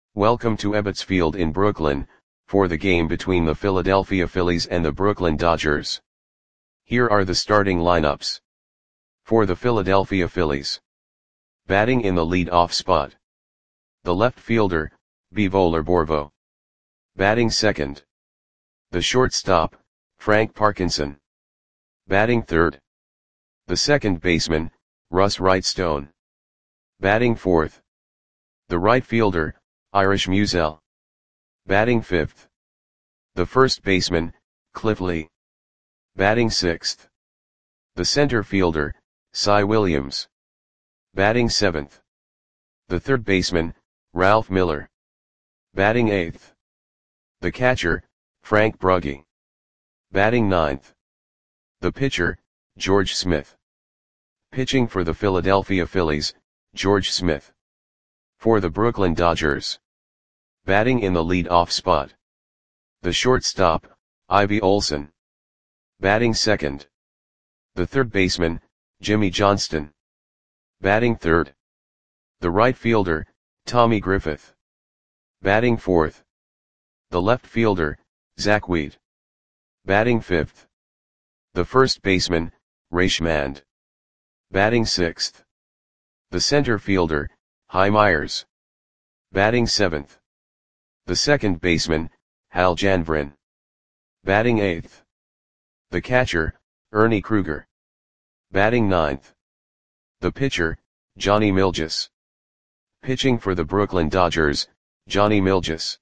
Welcome to Ebbets Field in Brooklyn, for the game between the Philadelphia Phillies and the Brooklyn Dodgers. Here are the starting lineups. For the Philadelphia Phillies. Batting in the lead-off spot. The left fielder, Bivo Lorborvo. Batting second. The shortstop, Frank Parkinson. Batting third. The second baseman, Russ Wrightstone. Batting fourth. The right fielder, Irish Musial. Batting fifth. The first baseman, Cliff Lee. Batting sixth. The center fielder, Cy Williams. Batting seventh. The third baseman, Ralph Miller. Batting eighth. The catcher, Frank Brugge. Batting ninth. The pitcher, George Smith. Pitching for the Philadelphia Phillies, George Smith. For the Brooklyn Dodgers. Batting in the lead-off spot. The shortstop, Ivy Olson. Batting second. The third baseman, Jimmy Johnston. Batting third. The right fielder, Tommy Griffith. Batting fourth. The left fielder, Zach Wheat. Batting fifth. The first baseman, Ray Schmand. Batting sixth. The center fielder, Hy Myers. Batting seventh. The second baseman, Hal Janvrin. Batting eighth. The catcher, Ernie Kruger. Batting ninth. The pitcher, Johnny Milges. Pitching for the Brooklyn Dodgers, Johnny Milges.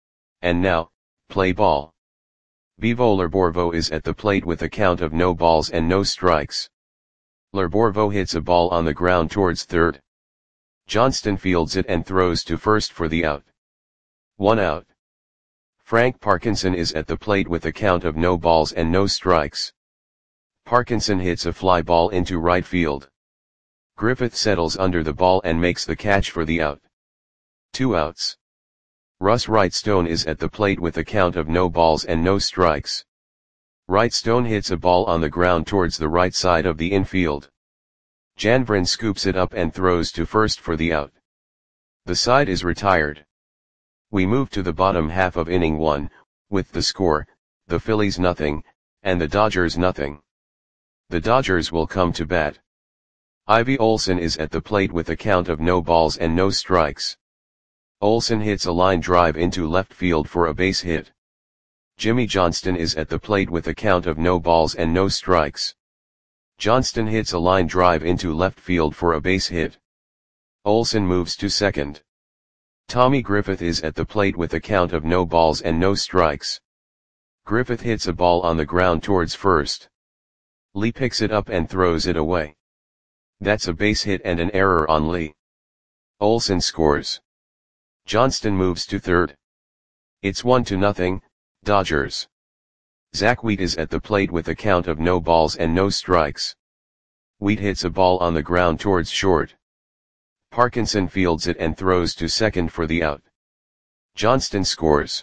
And now, play ball. Bivo Lorborvo is at the plate with a count of no balls and no strikes. Lorborvo hits a ball on the ground towards third. Johnston fields it and throws to first for the out. 1 out. Frank Parkinson is at the plate with a count of no balls and no strikes. Parkinson hits a fly ball into right field. Griffith settles under the ball and makes the catch for the out. 2 outs. Russ Wrightstone is at the plate with a count of no balls and no strikes. Wrightstone hits a ball on the ground towards the right side of the infield. Janvrin scoops it up and throws to first for the out. The side is retired. We move to the bottom half of inning 1, with the score, the Phillies nothing, and the Dodgers nothing. The Dodgers will come to bat. Ivy Olson is at the plate with a count of no balls and no strikes. Olson hits a line drive into left field for a base hit. Jimmy Johnston is at the plate with a count of no balls and no strikes. Johnston hits a line drive into left field for a base hit. Olson moves to second. Tommy Griffith is at the plate with a count of no balls and no strikes. Griffith hits a ball on the ground towards first. Lee picks it up and throws it away. That's a base hit and an error on Lee. Olson scores. Johnston moves to third. It's 1-0, Dodgers. Zach Wheat is at the plate with a count of no balls and no strikes. Wheat hits a ball on the ground towards short. Parkinson fields it and throws to second for the out. Johnston scores.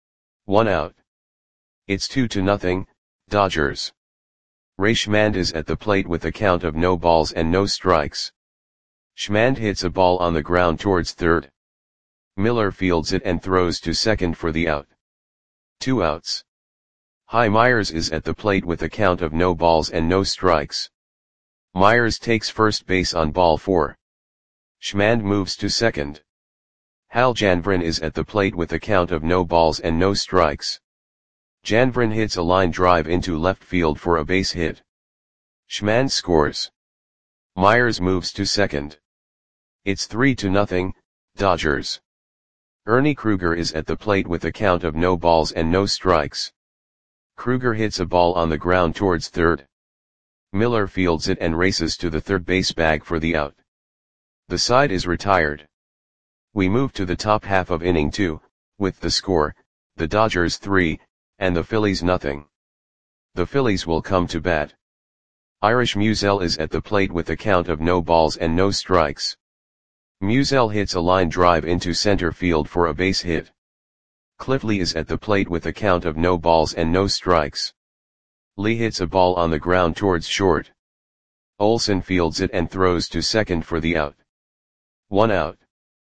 1 out. It's 2-0, Dodgers. Ray Schmand is at the plate with a count of no balls and no strikes. Schmand hits a ball on the ground towards third. Miller fields it and throws to second for the out. 2 outs. Hy Myers is at the plate with a count of no balls and no strikes. Myers takes first base on ball 4. Schmand moves to second. Hal Janvrin is at the plate with a count of no balls and no strikes. Janvrin hits a line drive into left field for a base hit. Schmand scores. Myers moves to second. It's 3-0, Dodgers. Ernie Kruger is at the plate with a count of no balls and no strikes. Kruger hits a ball on the ground towards third. Miller fields it and races to the third base bag for the out. The side is retired. We move to the top half of inning 2, with the score, the Dodgers 3, and the Phillies nothing. The Phillies will come to bat. Irish Musial is at the plate with a count of no balls and no strikes. Musial hits a line drive into center field for a base hit. Cliff Lee is at the plate with a count of no balls and no strikes. Lee hits a ball on the ground towards short. Olson fields it and throws to second for the out. 1 out.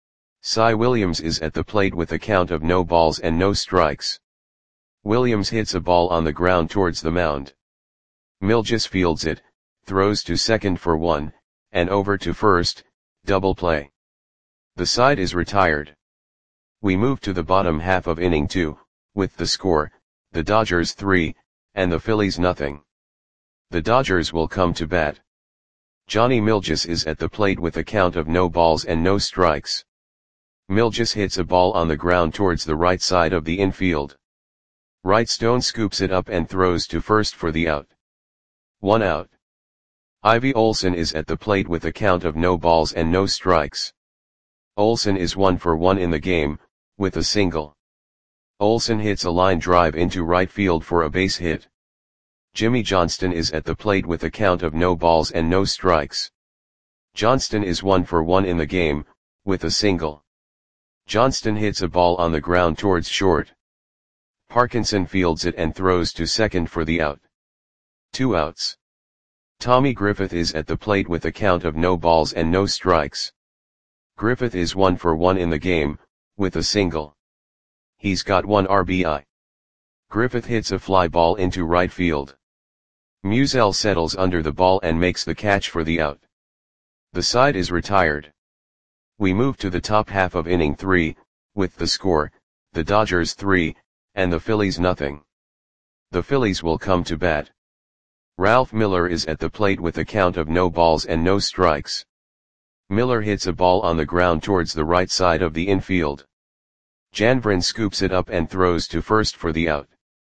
Cy Williams is at the plate with a count of no balls and no strikes. Williams hits a ball on the ground towards the mound. Milgis fields it, throws to second for 1, and over to first, double play. The side is retired. We move to the bottom half of inning 2, with the score, the Dodgers 3, and the Phillies nothing. The Dodgers will come to bat. Johnny Milgis is at the plate with a count of no balls and no strikes. Milgis hits a ball on the ground towards the right side of the infield. Wrightstone scoops it up and throws to first for the out. 1 out. Ivy Olson is at the plate with a count of no balls and no strikes. Olson is 1 for 1 in the game, with a single. Olson hits a line drive into right field for a base hit. Jimmy Johnston is at the plate with a count of no balls and no strikes. Johnston is 1 for 1 in the game, with a single. Johnston hits a ball on the ground towards short. Parkinson fields it and throws to second for the out. 2 outs. Tommy Griffith is at the plate with a count of no balls and no strikes. Griffith is 1 for 1 in the game, with a single. He's got 1 RBI. Griffith hits a fly ball into right field. Musial settles under the ball and makes the catch for the out. The side is retired. We move to the top half of inning 3, with the score, the Dodgers 3, and the Phillies nothing. The Phillies will come to bat. Ralph Miller is at the plate with a count of no balls and no strikes. Miller hits a ball on the ground towards the right side of the infield. Janvrin scoops it up and throws to first for the out.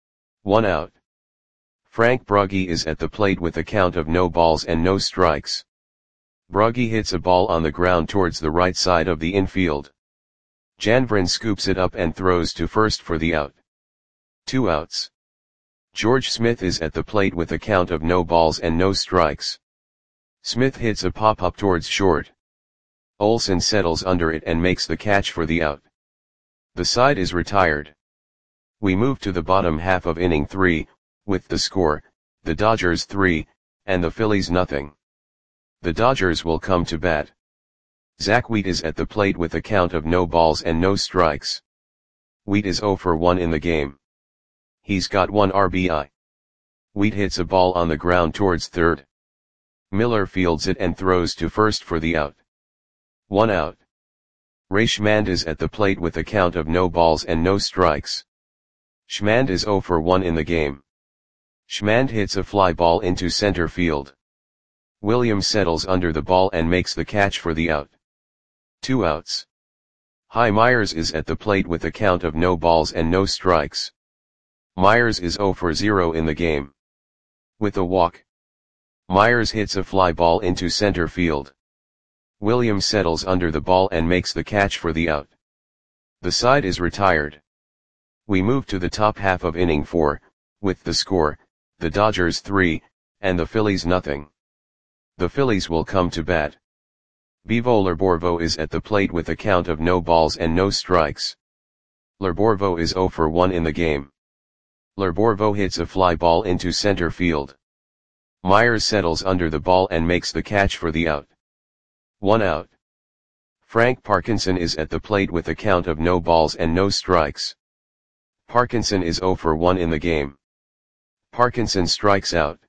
1 out. Frank Brugge is at the plate with a count of no balls and no strikes. Brugge hits a ball on the ground towards the right side of the infield. Janvrin scoops it up and throws to first for the out. 2 outs. George Smith is at the plate with a count of no balls and no strikes. Smith hits a pop-up towards short. Olson settles under it and makes the catch for the out. The side is retired. We move to the bottom half of inning 3, with the score, the Dodgers 3, and the Phillies nothing. The Dodgers will come to bat. Zach Wheat is at the plate with a count of no balls and no strikes. Wheat is 0 for 1 in the game. He's got 1 RBI. Wheat hits a ball on the ground towards third. Miller fields it and throws to first for the out. 1 out. Ray Schmand is at the plate with a count of no balls and no strikes. Schmand is 0 for 1 in the game. Schmand hits a fly ball into center field. Williams settles under the ball and makes the catch for the out. 2 outs. Hy Myers is at the plate with a count of no balls and no strikes. Myers is 0 for 0 in the game. With a walk. Myers hits a fly ball into center field. Williams settles under the ball and makes the catch for the out. The side is retired. We move to the top half of inning 4, with the score, the Dodgers 3, and the Phillies nothing. The Phillies will come to bat. Bivo Lerborvo is at the plate with a count of no balls and no strikes. Lerborvo is 0 for 1 in the game. Lerborvo hits a fly ball into center field. Myers settles under the ball and makes the catch for the out. 1 out. Frank Parkinson is at the plate with a count of no balls and no strikes. Parkinson is 0 for 1 in the game. Parkinson strikes out.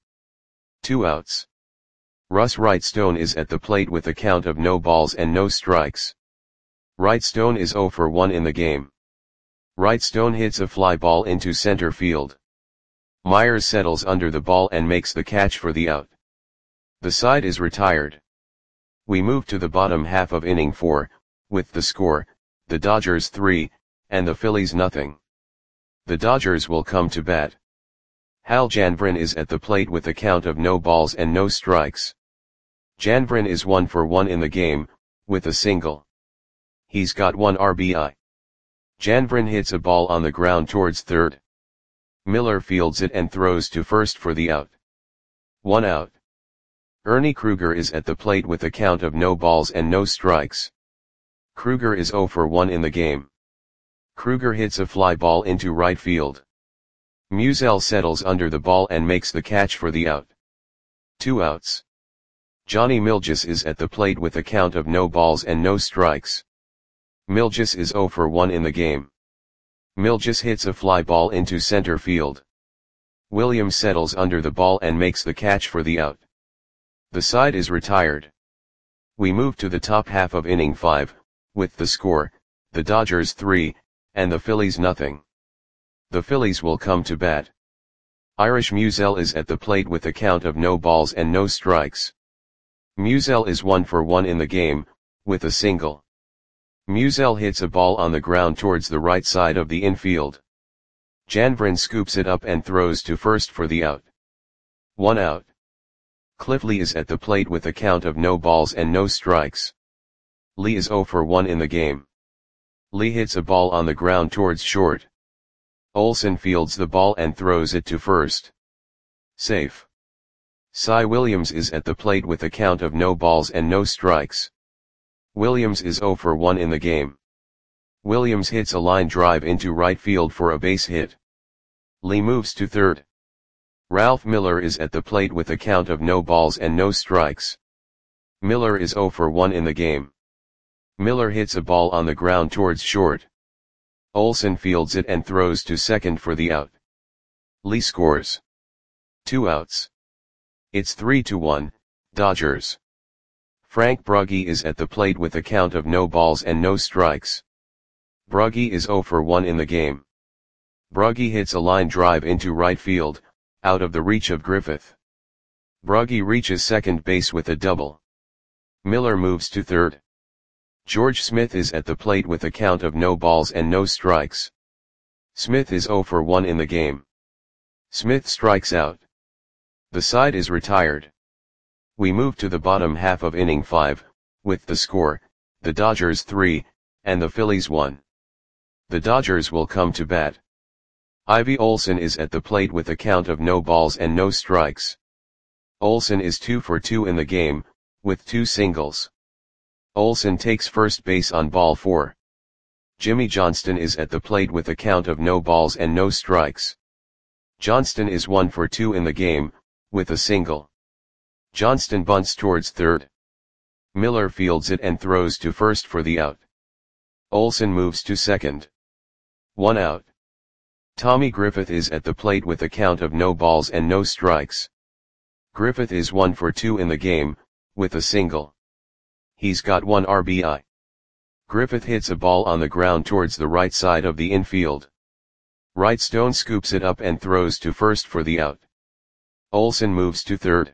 2 outs. Russ Wrightstone is at the plate with a count of no balls and no strikes. Wrightstone is 0 for 1 in the game. Wrightstone hits a fly ball into center field. Myers settles under the ball and makes the catch for the out. The side is retired. We move to the bottom half of inning 4, with the score, the Dodgers 3, and the Phillies nothing. The Dodgers will come to bat. Hal Janvrin is at the plate with a count of no balls and no strikes. Janvrin is 1 for 1 in the game, with a single. He's got 1 RBI. Janvrin hits a ball on the ground towards third. Miller fields it and throws to first for the out. 1 out. Ernie Kruger is at the plate with a count of no balls and no strikes. Kruger is 0 for 1 in the game. Kruger hits a fly ball into right field. Musial settles under the ball and makes the catch for the out. 2 outs. Johnny Milgis is at the plate with a count of no balls and no strikes. Milgis is 0 for 1 in the game. Milgis hits a fly ball into center field. Williams settles under the ball and makes the catch for the out. The side is retired. We move to the top half of inning 5, with the score, the Dodgers 3, and the Phillies nothing. The Phillies will come to bat. Irish Musial is at the plate with a count of no balls and no strikes. Musial is 1 for 1 in the game, with a single. Musial hits a ball on the ground towards the right side of the infield. Janvrin scoops it up and throws to first for the out. 1 out. Cliff Lee is at the plate with a count of no balls and no strikes. Lee is 0 for 1 in the game. Lee hits a ball on the ground towards short. Olson fields the ball and throws it to first. Safe. Cy Williams is at the plate with a count of no balls and no strikes. Williams is 0 for 1 in the game. Williams hits a line drive into right field for a base hit. Lee moves to third. Ralph Miller is at the plate with a count of no balls and no strikes. Miller is 0 for 1 in the game. Miller hits a ball on the ground towards short. Olson fields it and throws to second for the out. Lee scores. 2 outs. It's 3-1, Dodgers. Frank Brugge is at the plate with a count of no balls and no strikes. Brugge is 0 for 1 in the game. Brugge hits a line drive into right field, out of the reach of Griffith. Brugge reaches second base with a double. Miller moves to third. George Smith is at the plate with a count of no balls and no strikes. Smith is 0 for 1 in the game. Smith strikes out. The side is retired. We move to the bottom half of inning 5, with the score, the Dodgers 3, and the Phillies 1. The Dodgers will come to bat. Ivy Olson is at the plate with a count of no balls and no strikes. Olson is 2 for 2 in the game, with 2 singles. Olson takes first base on ball 4. Jimmy Johnston is at the plate with a count of no balls and no strikes. Johnston is 1 for 2 in the game, with a single. Johnston bunts towards third. Miller fields it and throws to first for the out. Olson moves to second. 1 out. Tommy Griffith is at the plate with a count of no balls and no strikes. Griffith is 1 for 2 in the game, with a single. He's got 1 RBI. Griffith hits a ball on the ground towards the right side of the infield. Wright Stone scoops it up and throws to first for the out. Olson moves to third.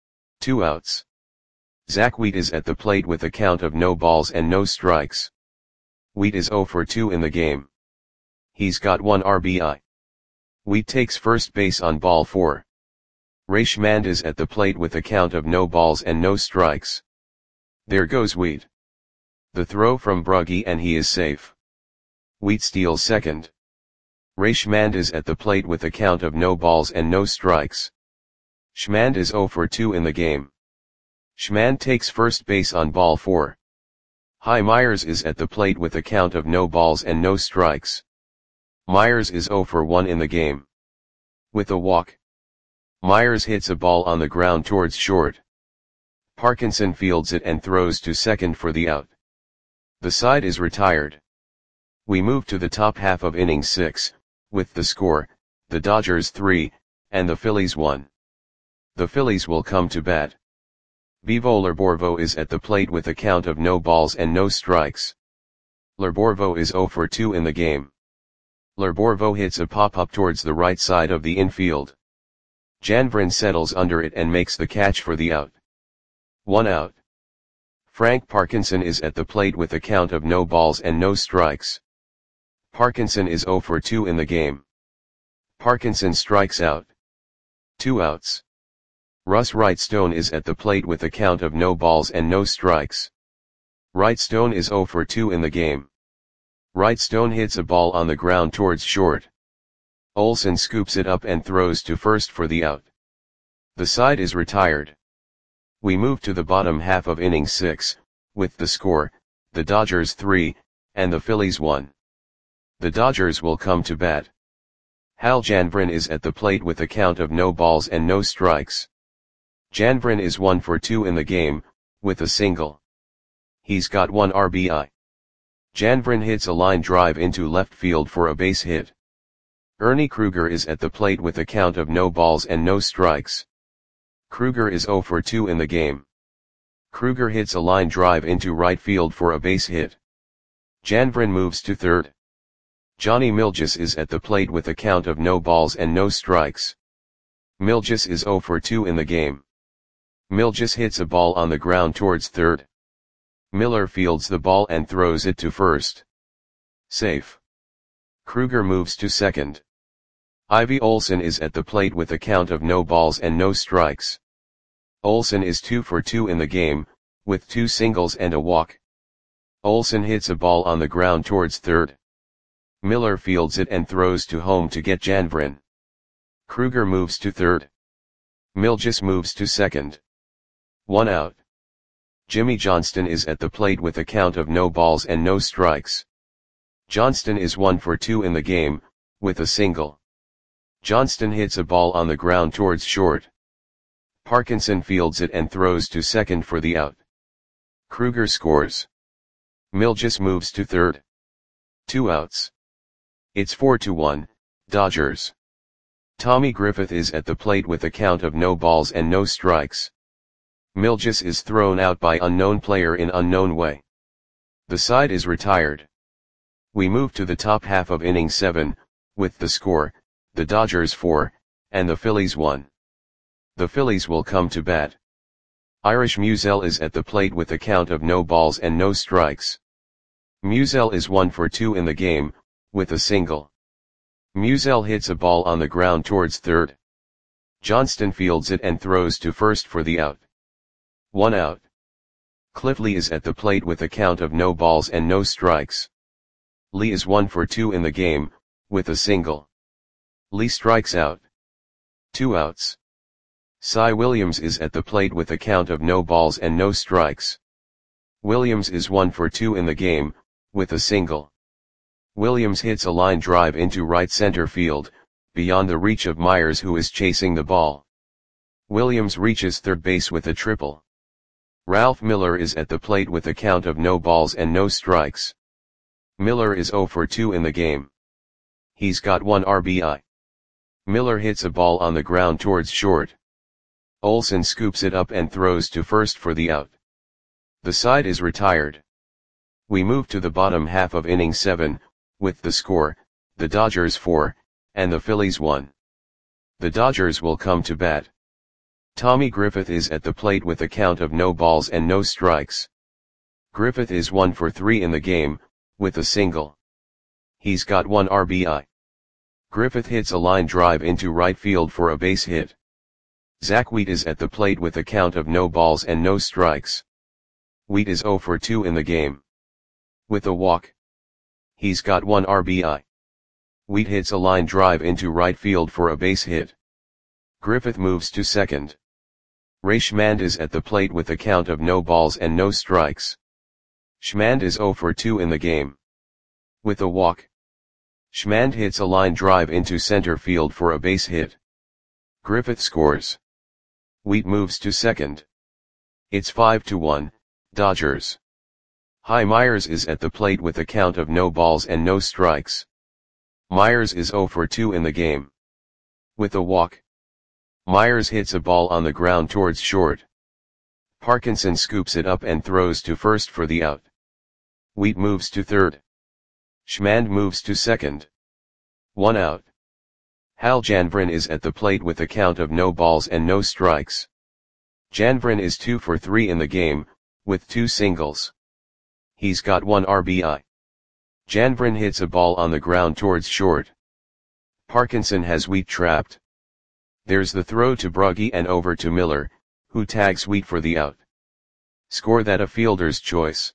2 outs. Zach Wheat is at the plate with a count of no balls and no strikes. Wheat is 0 for 2 in the game. He's got 1 RBI. Wheat takes first base on ball 4. Ray Schmand is at the plate with a count of no balls and no strikes. There goes Wheat. The throw from Brugge and he is safe. Wheat steals second. Ray Schmand is at the plate with a count of no balls and no strikes. Schmand is 0 for 2 in the game. Schmand takes first base on ball 4. Hy Myers is at the plate with a count of no balls and no strikes. Myers is 0 for 1 in the game. With a walk. Myers hits a ball on the ground towards short. Parkinson fields it and throws to second for the out. The side is retired. We move to the top half of inning 6, with the score, the Dodgers 3, and the Phillies 1. The Phillies will come to bat. Vivo Lerborvo is at the plate with a count of no balls and no strikes. Lerborvo is 0 for 2 in the game. Lerborvo hits a pop-up towards the right side of the infield. Janvrin settles under it and makes the catch for the out. 1 out. Frank Parkinson is at the plate with a count of no balls and no strikes. Parkinson is 0 for 2 in the game. Parkinson strikes out. 2 outs. Russ Wright Stone is at the plate with a count of no balls and no strikes. Wright Stone is 0 for 2 in the game. Wright Stone hits a ball on the ground towards short. Olson scoops it up and throws to first for the out. The side is retired. We move to the bottom half of inning 6, with the score, the Dodgers 3, and the Phillies 1. The Dodgers will come to bat. Hal Janvrin is at the plate with a count of no balls and no strikes. Janvrin is 1 for 2 in the game, with a single. He's got 1 RBI. Janvrin hits a line drive into left field for a base hit. Ernie Kruger is at the plate with a count of no balls and no strikes. Kruger is 0 for 2 in the game. Kruger hits a line drive into right field for a base hit. Janvrin moves to third. Johnny Milges is at the plate with a count of no balls and no strikes. Milges is 0 for 2 in the game. Milges hits a ball on the ground towards third. Miller fields the ball and throws it to first. Safe. Kruger moves to second. Ivy Olson is at the plate with a count of no balls and no strikes. Olson is 2 for 2 in the game, with 2 singles and a walk. Olson hits a ball on the ground towards third. Miller fields it and throws to home to get Janvrin. Kruger moves to third. Milges moves to second. 1 out. Jimmy Johnston is at the plate with a count of no balls and no strikes. Johnston is 1 for 2 in the game, with a single. Johnston hits a ball on the ground towards short. Parkinson fields it and throws to second for the out. Kruger scores. Milges moves to third. 2 outs. It's 4-1, Dodgers. Tommy Griffith is at the plate with a count of no balls and no strikes. Milges is thrown out by unknown player in unknown way. The side is retired. We move to the top half of inning 7, with the score, the Dodgers 4, and the Phillies 1. The Phillies will come to bat. Irish Musial is at the plate with a count of no balls and no strikes. Musial is 1 for 2 in the game, with a single. Musial hits a ball on the ground towards third. Johnston fields it and throws to first for the out. 1 out. Cliff Lee is at the plate with a count of no balls and no strikes. Lee is 1 for 2 in the game, with a single. Lee strikes out. 2 outs. Cy Williams is at the plate with a count of no balls and no strikes. Williams is 1 for 2 in the game, with a single. Williams hits a line drive into right center field, beyond the reach of Myers, who is chasing the ball. Williams reaches third base with a triple. Ralph Miller is at the plate with a count of no balls and no strikes. Miller is 0 for 2 in the game. He's got 1 RBI. Miller hits a ball on the ground towards short. Olson scoops it up and throws to first for the out. The side is retired. We move to the bottom half of inning 7, with the score, the Dodgers 4, and the Phillies 1. The Dodgers will come to bat. Tommy Griffith is at the plate with a count of no balls and no strikes. Griffith is 1 for 3 in the game, with a single. He's got 1 RBI. Griffith hits a line drive into right field for a base hit. Zach Wheat is at the plate with a count of no balls and no strikes. Wheat is 0 for 2 in the game. With a walk. He's got 1 RBI. Wheat hits a line drive into right field for a base hit. Griffith moves to second. Ray Schmand is at the plate with a count of no balls and no strikes. Schmand is 0 for 2 in the game. With a walk. Schmand hits a line drive into center field for a base hit. Griffith scores. Wheat moves to second. It's 5-1, Dodgers. Hy Myers is at the plate with a count of no balls and no strikes. Myers is 0 for 2 in the game. With a walk. Myers hits a ball on the ground towards short. Parkinson scoops it up and throws to first for the out. Wheat moves to third. Schmand moves to second. 1 out. Hal Janvrin is at the plate with a count of no balls and no strikes. Janvrin is 2 for 3 in the game, with 2 singles. He's got 1 RBI. Janvrin hits a ball on the ground towards short. Parkinson has Wheat trapped. There's the throw to Brugge and over to Miller, who tags Wheat for the out. Score that a fielder's choice.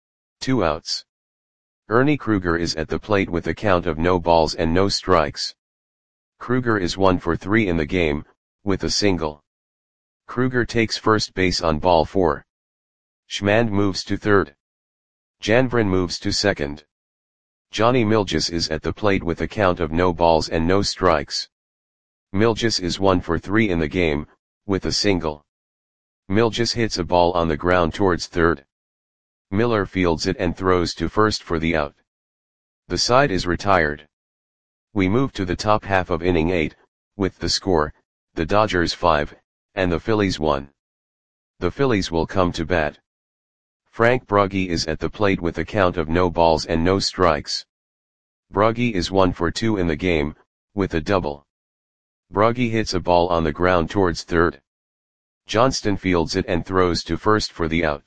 2 outs. Ernie Kruger is at the plate with a count of no balls and no strikes. Kruger is 1 for 3 in the game, with a single. Kruger takes first base on ball 4. Schmand moves to third. Janvrin moves to second. Johnny Milges is at the plate with a count of no balls and no strikes. Milges is 1 for 3 in the game, with a single. Milges hits a ball on the ground towards third. Miller fields it and throws to first for the out. The side is retired. We move to the top half of inning 8, with the score, the Dodgers 5, and the Phillies 1. The Phillies will come to bat. Frank Brugge is at the plate with a count of no balls and no strikes. Brugge is 1 for 2 in the game, with a double. Brugge hits a ball on the ground towards third. Johnston fields it and throws to first for the out.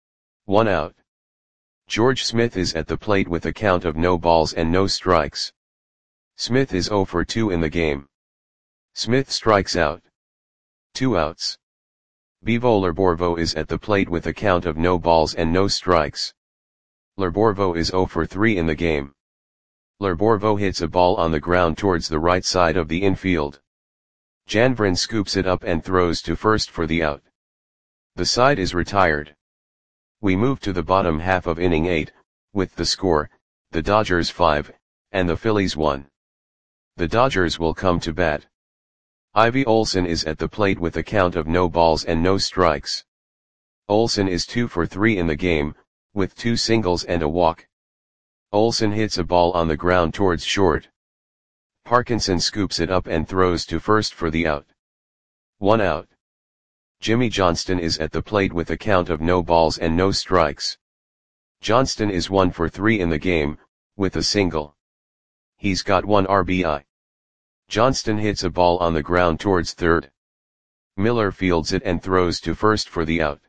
1 out. George Smith is at the plate with a count of no balls and no strikes. Smith is 0 for 2 in the game. Smith strikes out. 2 outs. Bivo Lorborvo is at the plate with a count of no balls and no strikes. Lorborvo is 0 for 3 in the game. Lorborvo hits a ball on the ground towards the right side of the infield. Janvrin scoops it up and throws to first for the out. The side is retired. We move to the bottom half of inning 8, with the score, the Dodgers 5, and the Phillies 1. The Dodgers will come to bat. Ivy Olson is at the plate with a count of no balls and no strikes. Olson is 2 for 3 in the game, with 2 singles and a walk. Olson hits a ball on the ground towards short. Parkinson scoops it up and throws to first for the out. 1 out. Jimmy Johnston is at the plate with a count of no balls and no strikes. Johnston is 1 for 3 in the game, with a single. He's got 1 RBI. Johnston hits a ball on the ground towards third. Miller fields it and throws to first for the out.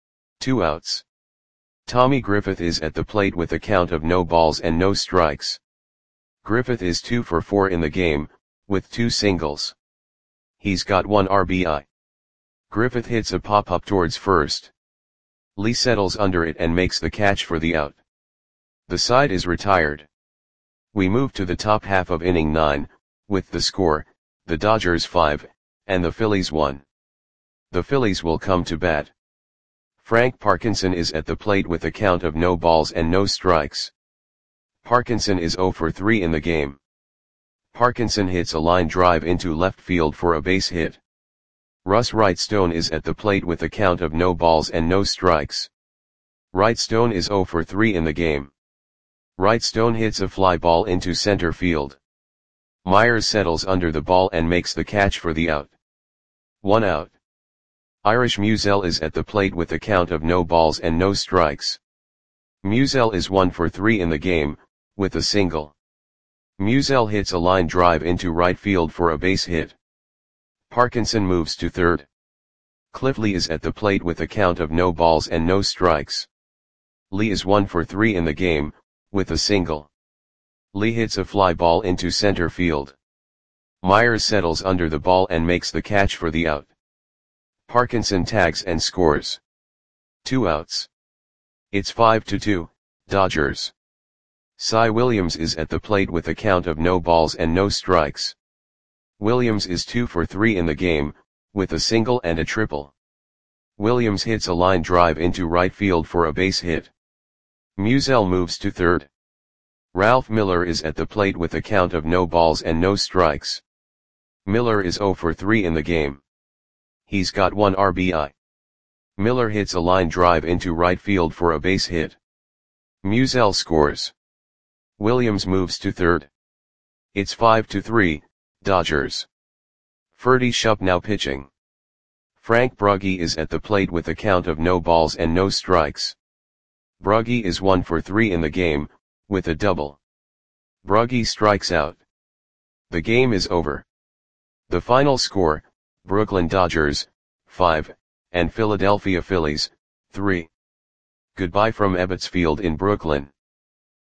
2 outs. Tommy Griffith is at the plate with a count of no balls and no strikes. Griffith is 2 for 4 in the game, with 2 singles. He's got 1 RBI. Griffith hits a pop-up towards first. Lee settles under it and makes the catch for the out. The side is retired. We move to the top half of inning 9, with the score, the Dodgers 5, and the Phillies 1. The Phillies will come to bat. Frank Parkinson is at the plate with a count of no balls and no strikes. Parkinson is 0 for 3 in the game. Parkinson hits a line drive into left field for a base hit. Russ Wrightstone is at the plate with a count of no balls and no strikes. Wrightstone is 0 for 3 in the game. Wrightstone hits a fly ball into center field. Myers settles under the ball and makes the catch for the out. 1 out. Irish Musial is at the plate with a count of no balls and no strikes. Musial is 1 for 3 in the game, with a single. Musial hits a line drive into right field for a base hit. Parkinson moves to third. Cliff Lee is at the plate with a count of no balls and no strikes. Lee is 1 for 3 in the game, with a single. Lee hits a fly ball into center field. Myers settles under the ball and makes the catch for the out. Parkinson tags and scores. 2 outs. It's 5-2, Dodgers. Cy Williams is at the plate with a count of no balls and no strikes. Williams is 2 for 3 in the game, with a single and a triple. Williams hits a line drive into right field for a base hit. Musial moves to third. Ralph Miller is at the plate with a count of no balls and no strikes. Miller is 0 for 3 in the game. He's got 1 RBI. Miller hits a line drive into right field for a base hit. Musial scores. Williams moves to third. It's 5-3, Dodgers. Ferdy Shupp now pitching. Frank Brugge is at the plate with a count of no balls and no strikes. Brugge is 1 for 3 in the game, with a double. Brugge strikes out. The game is over. The final score, Brooklyn Dodgers, 5, and Philadelphia Phillies, 3. Goodbye from Ebbets Field in Brooklyn.